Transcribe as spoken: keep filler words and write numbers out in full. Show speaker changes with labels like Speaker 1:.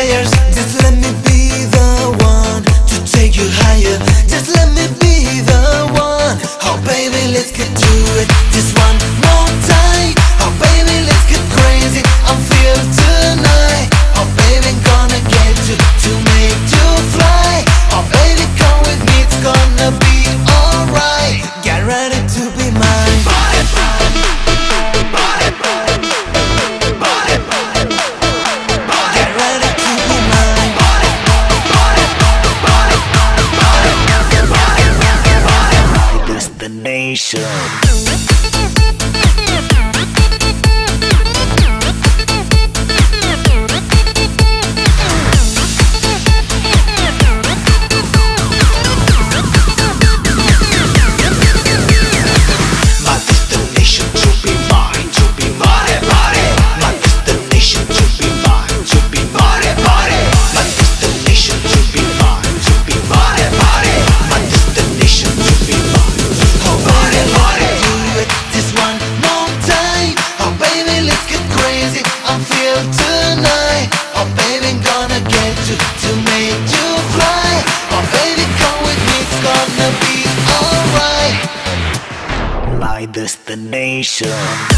Speaker 1: desires. Just let me be the one to take you higher. Just let me be the one. Oh baby, let's get to it. Just one more time. Oh baby, let's get crazy. I'm feel tonight. Oh baby, gonna get you to make you fly. Oh baby, come with me, it's gonna be alright. Get ready to be mine.
Speaker 2: Destination.
Speaker 1: Tonight, oh baby, gonna get you to make you fly. Oh baby, come with me, it's gonna be alright.
Speaker 2: My destination.